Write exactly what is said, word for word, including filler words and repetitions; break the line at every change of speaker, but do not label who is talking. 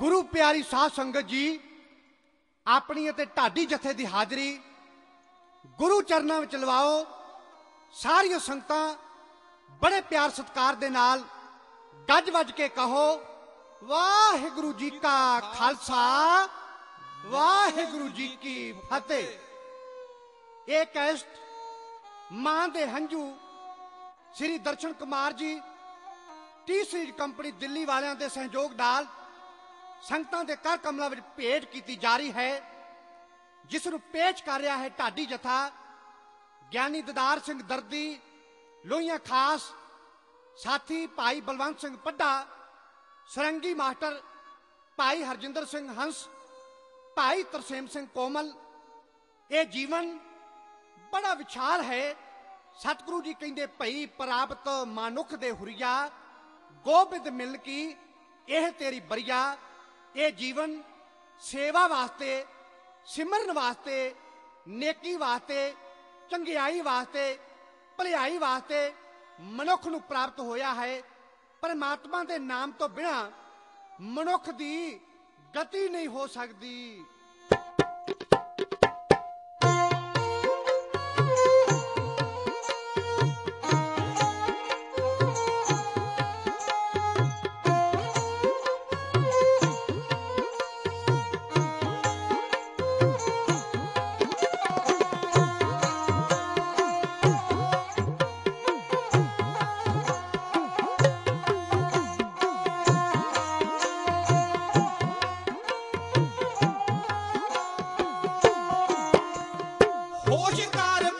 गुरु प्यारी साध संगत जी अपनी ते ढाडी जथे की हाजरी गुरु चरणों में लवाओ। सारिया संगतां बड़े प्यार सत्कार दे नाल गज वज के कहो वाहिगुरु जी का खालसा वाहिगुरु जी की फतेह। एक कैस्ट मां दे हंझू Shri Darshan Kumar ji T series company Delhi वालियां दे सहयोग नाल संगतां दे कर कमलों में भेंट की जा रही है, जिस नूं पेश कर रहा है ढाडी जथा ज्ञानी ददार सिंह दर्दी लोहियां खास, साथी भाई बलवंत सिंह पड्डा, सरंगी मास्टर भाई हरजिंदर सिंह हंस, भाई तरसेम सिंह कोमल। ये जीवन बड़ा विशाल है। सतगुरु जी कहते भई प्राप्त मानुख दे हुरिया गोबिंद मिल की यह तेरी बरिया। ये जीवन सेवा वास्ते, सिमरन वास्ते, नेकी वास्ते, चंगियाई वास्ते, भलाई वास्ते मनुख नूं प्राप्त होया है। परमात्मा के नाम तो बिना मनुख की गति नहीं हो सकती।
होशकार